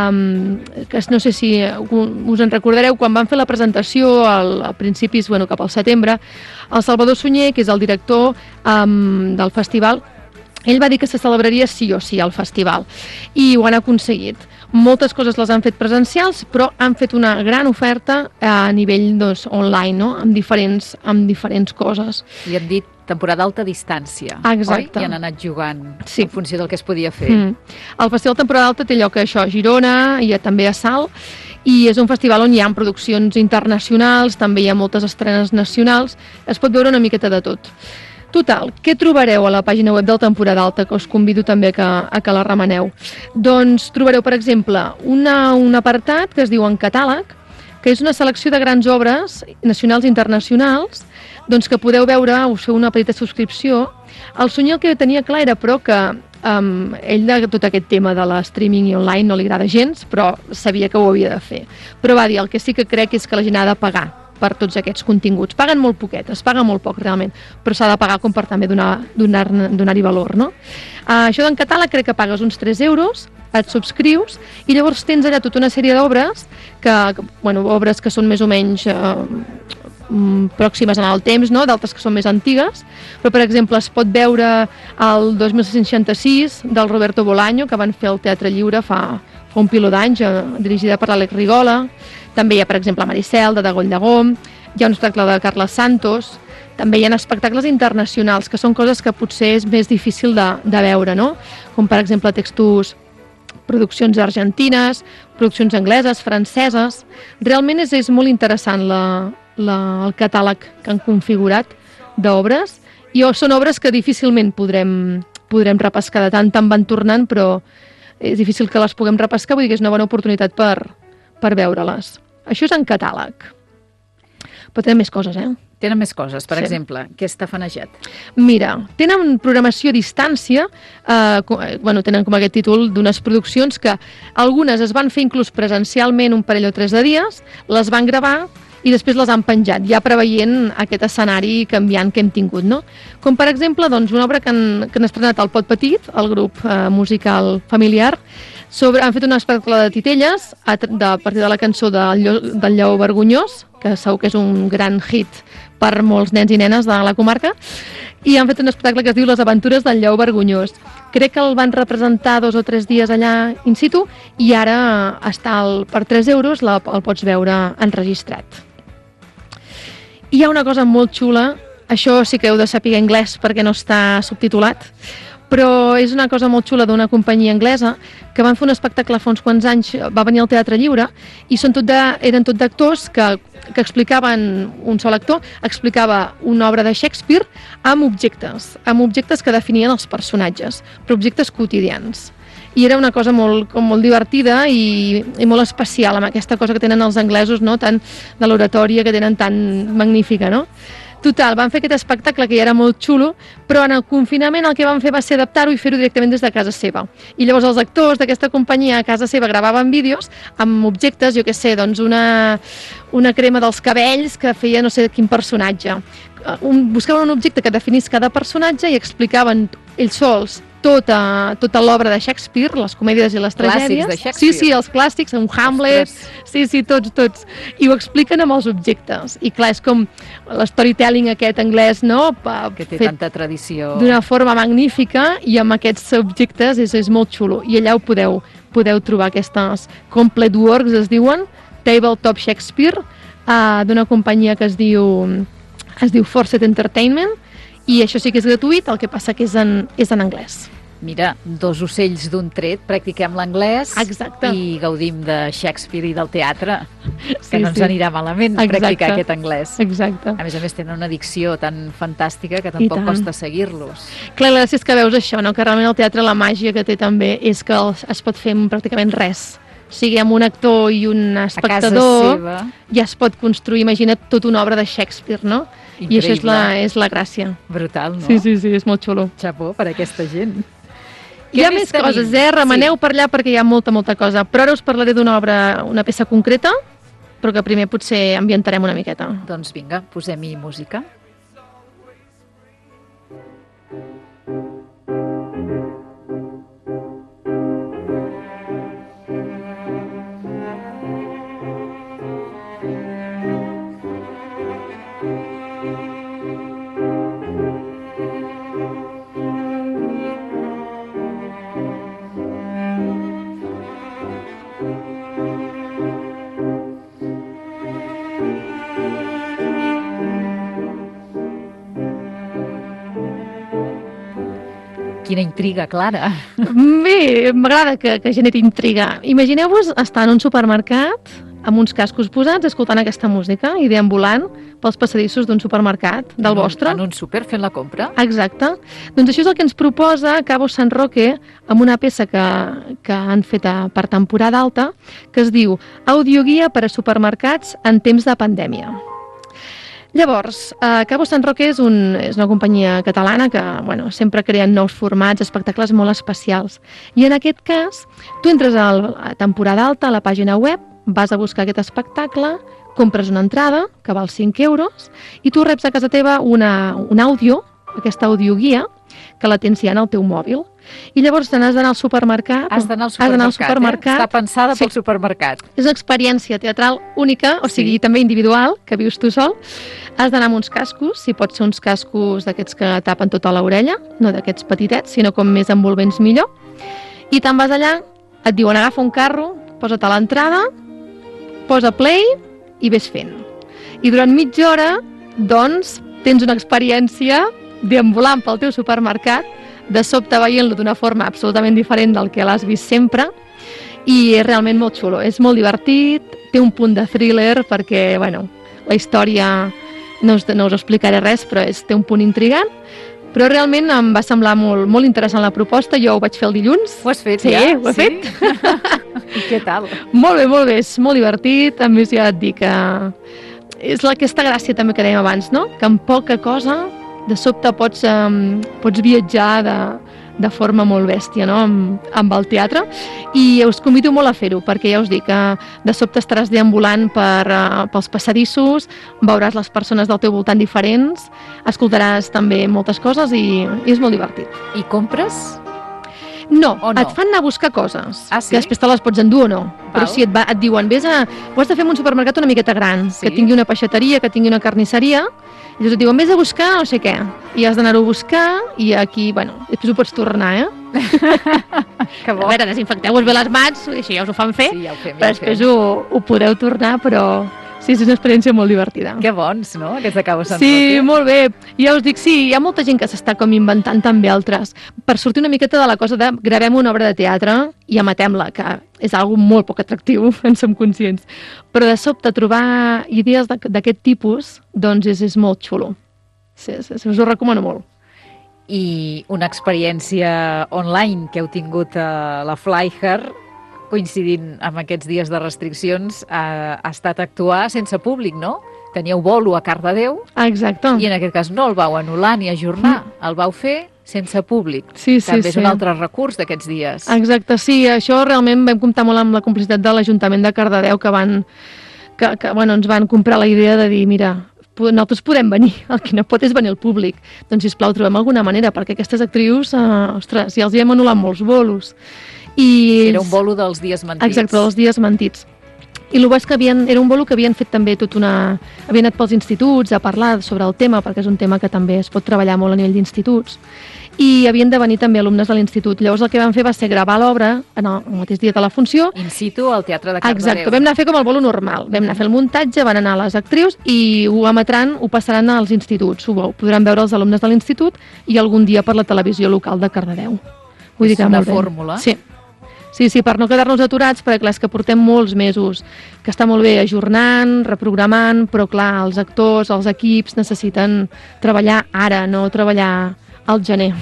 eh, que no sé si us en recordareu, quan van fer la presentació al, a principis, bueno, cap al setembre, el Salvador Sunyer, que és el director eh, del festival, ell va dir que se celebraria sí o sí al festival, i ho han aconseguit. Moltes coses les han fet presencials, però han fet una gran oferta a nivell doncs, online, no?, amb diferents, amb diferents coses. I hem dit temporada alta distància, exacte, oi? I han anat jugant sí. en funció del que es podia fer. Mm. El Festival Temporada Alta té lloc a això, a Girona i també a Salt, i és un festival on hi ha produccions internacionals, també hi ha moltes estrenes nacionals, es pot veure una miqueta de tot. Total, què trobareu a la pàgina web del Temporada Alta, que us convido també a que, a que la remeneu? Doncs trobareu, per exemple, una, un apartat que es diu En Catàleg, que és una selecció de grans obres nacionals i internacionals, doncs que podeu veure, us feu una petita subscripció. El Sunyer el que tenia clar era, però, que um, ell de tot aquest tema de la streaming i online no li agrada gens, però sabia que ho havia de fer. Però va dir, el que sí que crec és que la gent ha de pagar per tots aquests continguts. Paguen molt poquet, es paga molt poc realment, però s'ha de pagar com per també donar-hi donar, donar valor, no? Uh, això d'en catàleg crec que pagues uns tres euros, et subscrius i llavors tens allà tota una sèrie d'obres, que, que, bueno, obres que són més o menys uh, pròximes en el temps, no?, d'altres que són més antigues, però per exemple es pot veure el dos mil seixanta-sis del Roberto Bolaño, que van fer al Teatre Lliure fa, fa un piló d'anys, eh, dirigida per l'Àlex Rigola. També hi ha, per exemple, Maricel, de Dagoll de Gom, hi ha un espectacle de Carles Santos, també hi ha espectacles internacionals, que són coses que potser és més difícil de, de veure, no?, com per exemple textos, produccions argentines, produccions angleses, franceses. Realment és, és molt interessant la, la, el catàleg que han configurat d'obres, i són obres que difícilment podrem, podrem repescar, de tant en van tornant, però és difícil que les puguem repescar, vull dir que és una bona oportunitat per, per veure-les. Això és En Catàleg. Però tenen més coses, eh? Tenen més coses. Per sí. exemple, què està fanejat? Mira, tenen programació a distància, eh, bueno, tenen com aquest títol d'unes produccions que algunes es van fer inclús presencialment un parell o tres de dies, les van gravar i després les han penjat, ja preveient aquest escenari canviant que hem tingut, no? Com per exemple, doncs, una obra que han, que han estrenat al Pot Petit, el grup eh, musical familiar, sobre, han fet un espectacle de titelles a, de, a partir de la cançó del, del Lleó Vergonyós, que segur que és un gran hit per molts nens i nenes de la comarca, i han fet un espectacle que es diu Les aventures del Lleó Vergonyós. Crec que el van representar dos o tres dies allà in situ i ara està el, per tres euros la, el pots veure enregistrat. Hi ha una cosa molt xula, això sí que heu de saber anglès perquè no està subtitulat, però és una cosa molt xula d'una companyia anglesa que van fer un espectacle fa uns quants anys, va venir al Teatre Lliure, i són tot de, eren tot d'actors que, que explicaven, un sol actor explicava una obra de Shakespeare amb objectes, amb objectes que definien els personatges, però objectes quotidians. I era una cosa molt, com molt divertida i, i molt especial, amb aquesta cosa que tenen els anglesos, no?, tant de l'oratòria que tenen tan magnífica, no? Total, van fer aquest espectacle que ja era molt xulo, però en el confinament el que van fer va ser adaptar-ho i fer-ho directament des de casa seva. I llavors els actors d'aquesta companyia a casa seva gravaven vídeos amb objectes, jo què sé, doncs una, una crema dels cabells que feia no sé quin personatge. Un, buscaven un objecte que definís cada personatge i explicaven ells sols tota, tota l'obra de Shakespeare, les comèdies i les tragèdies. Clàssics de Shakespeare. Sí, sí, els clàssics, un Hamlet, Ostres. sí, sí, tots, tots. I ho expliquen amb els objectes. I clar, és com l'storytelling aquest anglès, no? Pa, Que té fet tanta tradició. d'una forma magnífica i amb aquests objectes és, és molt xulo. I allà ho podeu, podeu trobar aquestes complete works, es diuen, Tabletop Shakespeare, uh, d'una companyia que es diu, es diu Forset Entertainment, i això sí que és gratuït, el que passa que és en, és en anglès. Mira, dos ocells d'un tret, practiquem l'anglès Exacte. i gaudim de Shakespeare i del teatre, que Sí, no ens sí. anirà malament Exacte. practicar aquest anglès. Exacte. A més a més tenen una dicció tan fantàstica que I tampoc tant. costa seguir-los. Clar, la gràcia és que veus això, no? Que realment el teatre, la màgia que té també és que els- es pot fer amb pràcticament res. O sigui, amb un actor i un A casa espectador seva. ja es pot construir, imagina't, tota una obra de Shakespeare, no? I això és la, és la gràcia. Brutal, no? Sí, sí, sí, és molt xulo. Xapó per aquesta gent. Hi ha més coses, eh? Remeneu per allà perquè hi ha molta, molta cosa. Però ara us parlaré d'una obra, una peça concreta, però que primer potser ambientarem una miqueta. Doncs vinga, posem-hi música. Quina intriga, Clara. Bé, m'agrada que, que generi intriga. Imagineu-vos estar en un supermercat amb uns cascos posats, escoltant aquesta música i deambulant pels passadissos d'un supermercat, del En un- vostre. En un súper fent la compra. Exacte. Doncs això és el que ens proposa Cabo San Roque amb una peça que, que han fet a, per temporada alta, que es diu Audioguia per a supermercats en temps de pandèmia. Llavors, eh, Cabo San Roque és, un, és una companyia catalana que bueno, sempre creen nous formats, espectacles molt especials. I en aquest cas, tu entres al- a temporada alta a la pàgina web, vas a buscar aquest espectacle, compres una entrada, que val cinc euros, i tu reps a casa teva una, un àudio, aquesta audioguia, que la tens ja en el teu mòbil. I llavors te n'has d'anar al supermercat. Has d'anar al Has d'anar al supermercat, eh? Està pensada Sí. pel supermercat. És una experiència teatral única, o sigui, Sí. també individual, que vius tu sol. Has d'anar amb uns cascos, si pot ser uns cascos d'aquests que tapen tota l'orella, no d'aquests petitets, sinó com més envolvents millor. I te'n vas allà, et diuen agafa un carro, posa't a l'entrada, posa play i ves fent. I durant mitja hora, doncs, tens una experiència deambulant pel teu supermercat, de sobte veient-lo d'una forma absolutament diferent del que l'has vist sempre, i és realment molt xulo. És molt divertit, té un punt de thriller perquè, bueno, la història no us, no us explicaré res, però és, té un punt intrigant, però realment em va semblar molt, molt interessant la proposta. Jo ho vaig fer el dilluns. Ho has fet Sí, ja? ho he fet. I què tal? Molt bé, molt bé, és molt divertit. A més, ja et dic que és la- aquesta gràcia també que dèiem abans, no? Que amb poca cosa, de sobte pots, um, pots viatjar de, de forma molt bèstia, no? Amb, amb el teatre. I us convido molt a fer-ho, perquè ja us dic que de sobte estaràs deambulant per, uh, pels passadissos, veuràs les persones del teu voltant diferents, escoltaràs també moltes coses i, i és molt divertit. I compres? No, O no? et fan anar a buscar coses, Ah, sí? que després te les pots endur o no. Però Val. si et, va, et diuen, vés a, ho has de fer en un supermercat una miqueta gran, Sí. que tingui una peixateria, que tingui una carnisseria, i llavors et diuen, vés a buscar no sé què, i has d'anar-ho a buscar, i aquí, bueno, després ho pots tornar, eh? Que bo. A veure, desinfecteu-vos bé les mans, això ja us ho fan fer, Sí, ja ho fem, però ja ho després fem. ho, ho podeu tornar, però sí, és una experiència molt divertida. Que bons, no?, aquests de Cabo San Sí, Roque. molt bé. Ja us dic, sí, hi ha molta gent que s'està com inventant també altres. Per sortir una miqueta de la cosa de gravem una obra de teatre i amatem-la, que és algo molt poc atractiu, en som conscients. Però de sobte trobar idees de- d'aquest tipus, doncs és, és molt xulo. Sí, sí, sí, us ho recomano molt. I una experiència online que heu tingut a la Flyher, coincidint amb aquests dies de restriccions, ha, ha estat actuar sense públic, no? Teníeu bolo a Cardedeu Ah, exacte. i en aquest cas no el vau anul·lar ni ajornar, el vau fer sense públic. Sí, sí, També és sí. un altre recurs d'aquests dies. Exacte, sí, això realment vam comptar molt amb la complicitat de l'Ajuntament de Cardedeu, que van que, que bueno, ens van comprar la idea de dir, mira, nosaltres podem venir, el que no pot és venir el públic. Doncs, sisplau, trobem alguna manera, perquè aquestes actrius, eh, ostres, ja els hi hem anul·lat molts bolos. I... Era un bolo dels dies mentits. Exacte, dels dies mentits. I el bo és que havien, era un bolo que havien fet també tot una... Havien anat pels instituts a parlar sobre el tema, perquè és un tema que també es pot treballar molt a nivell d'instituts. I havien de venir també alumnes de l'institut. Llavors el que vam fer va ser gravar l'obra en el mateix dia de la funció. In situ al Teatre de Cardedeu. Exacte, vam anar a fer com el bolo normal. Vam anar a fer el muntatge, van anar les actrius i ho emetran, ho passaran als instituts. Ho podran veure els alumnes de l'institut i algun dia per la televisió local de Cardedeu. Vull dir que és una molt bé. fórmula. Sí. Sí, sí, per no quedar-nos aturats, perquè clar, és que portem molts mesos, que està molt bé ajornant, reprogramant, però clar, els actors, els equips necessiten treballar ara, no treballar al gener.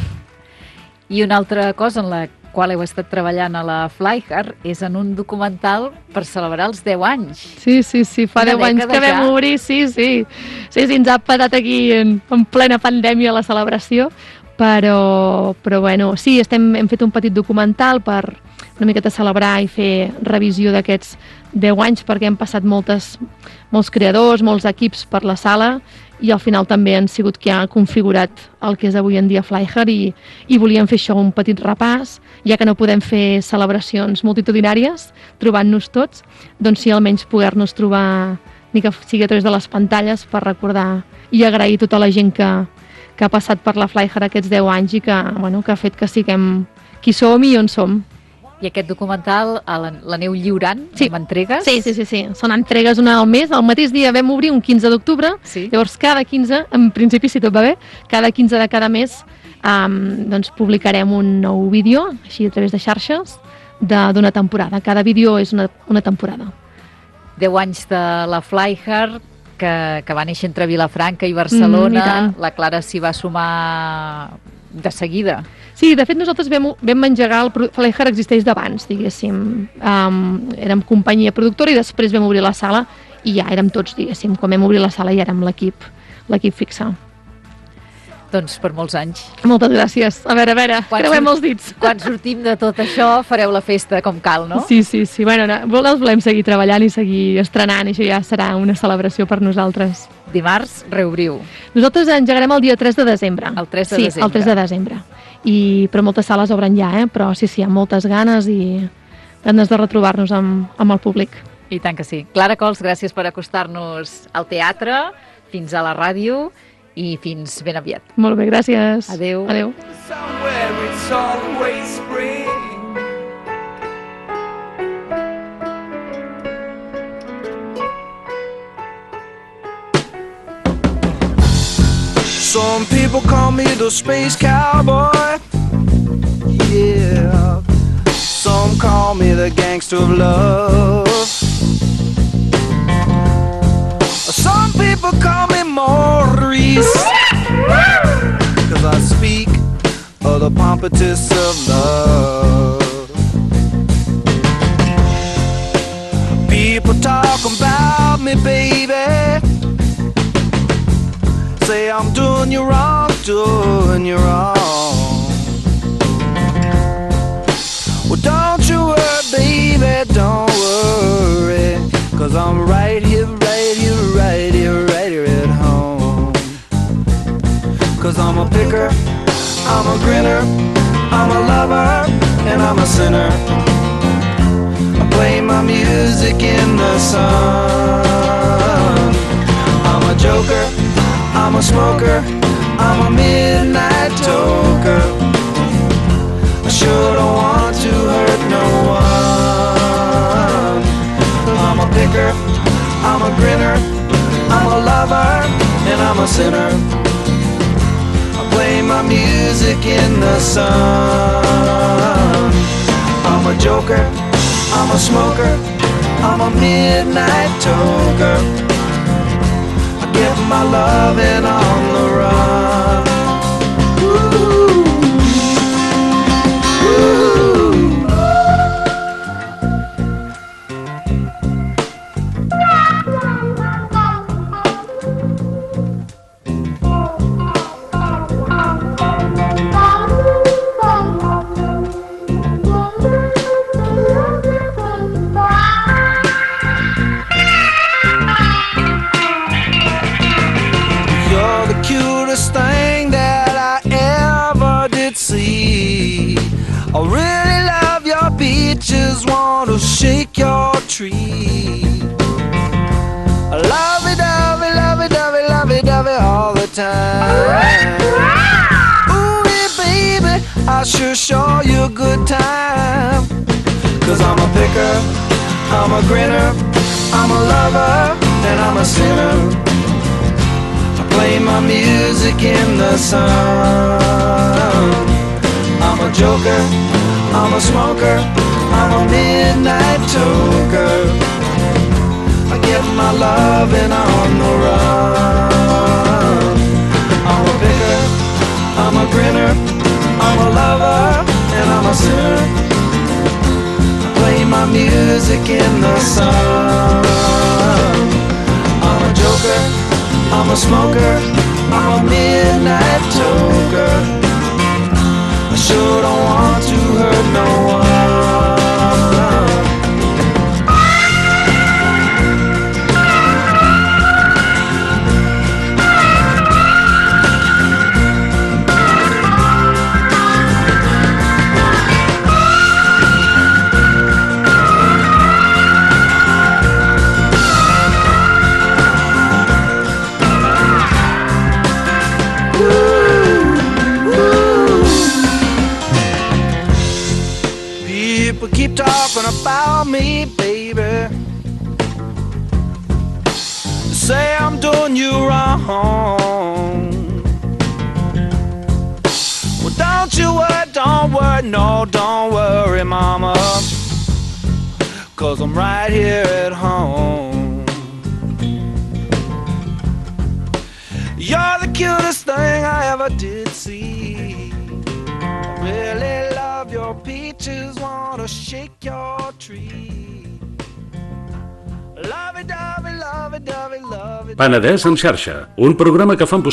I una altra cosa en la qual heu estat treballant a la Flyhard és en un documental per celebrar els deu anys. Sí, sí, sí, fa Una deu anys que dècada vam ja. obrir, sí, sí. Sí, sí, ens ha patat aquí en, en plena pandèmia la celebració, però, però bueno, sí, estem, hem fet un petit documental per una miqueta celebrar i fer revisió d'aquests deu anys, perquè hem passat moltes, molts creadors, molts equips per la sala, i al final també han sigut qui ha configurat el que és avui en dia Flyhard, i, i volíem fer això, un petit repàs, ja que no podem fer celebracions multitudinàries, trobant-nos tots, doncs sí, almenys poder-nos trobar, ni que sigui a través de les pantalles, per recordar i agrair tota la gent que, que ha passat per la Flyhard aquests deu anys i que, bueno, que ha fet que siguem qui som i on som. I aquest documental l'aneu lliurant sí. amb entregues? Sí, sí, sí, sí. Són entregues una al mes. El mateix dia vam obrir un quinze d'octubre, sí. Llavors cada quinze, en principi si tot va bé, cada quinze de cada mes um, doncs publicarem un nou vídeo, així a través de xarxes, d'una temporada. Cada vídeo és una, una temporada. Deu anys de la Flyhard, que, que va néixer entre Vilafranca i Barcelona. Mm, i la Clara s'hi va sumar de seguida. Sí, de fet nosaltres vam, vam engegar, el Flyhard existeix d'abans, diguéssim. Um, érem companyia productora i després vam obrir la sala i ja érem tots, diguéssim, quan vam obrir la sala ja érem l'equip, l'equip fixe. Doncs per molts anys. Moltes gràcies. A veure, a veure, quan creuem els dits. Quan sortim de tot això fareu la festa com cal, no? Sí, sí, sí. Bueno, no, volem seguir treballant i seguir estrenant i això ja serà una celebració per nosaltres. Dimarts reobriu. Nosaltres engegarem el dia tres de desembre. El tres de sí, desembre. Sí, el tres de desembre. I, però moltes sales obren ja, eh? Però sí, sí, amb moltes ganes i ganes de retrobar-nos amb, amb el públic. I tant que sí. Clara Cols, gràcies per acostar-nos al teatre, fins a la ràdio i fins ben aviat. Molt bé, gràcies. Adéu. Adéu. Some people call me the space cowboy, yeah. Some call me the gangster of love. Some people call me Maurice, cause I speak of the pompatus of love. People talk about me, baby, say I'm doing you wrong, doing you wrong. Well, don't you worry, baby, don't worry, cause I'm right here, right here, right here, right here at home. Cause I'm a picker, I'm a grinner, I'm a lover, and I'm a sinner. I play my music in the sun. I'm a joker, I'm a smoker, I'm a midnight toker. I sure don't want to hurt no one. I'm a picker, I'm a grinner, I'm a lover, and I'm a sinner. I play my music in the sun. I'm a joker, I'm a smoker, I'm a midnight toker. Get my lovin' on the run. Ooh. Ooh. I really love your peaches, wanna shake your tree. Lovey-dovey, lovey-dovey, lovey-dovey all the time. Ooh, yeah, baby, I sure show you a good time. Cause I'm a picker, I'm a grinner, I'm a lover, and I'm a sinner. I play my music in the sun. I'm a joker, I'm a smoker, I'm a midnight toker. I get my loving on the run. I'm a picker, I'm a grinner, I'm a lover, and I'm a sinner. I play my music in the sun. I'm a joker, I'm a smoker, I'm a midnight toker. I sure don't want to hurt no one. People keep talking about me, baby. Say I'm doing you wrong. Well, don't you worry, don't worry, no, don't worry, mama. Cause I'm right here at home. You're the cutest thing I ever did see. I really love your peaches, wanna shake your tree. Love it, love it, love it, love it, love it. Penedès en xarxa, un programa que fan possible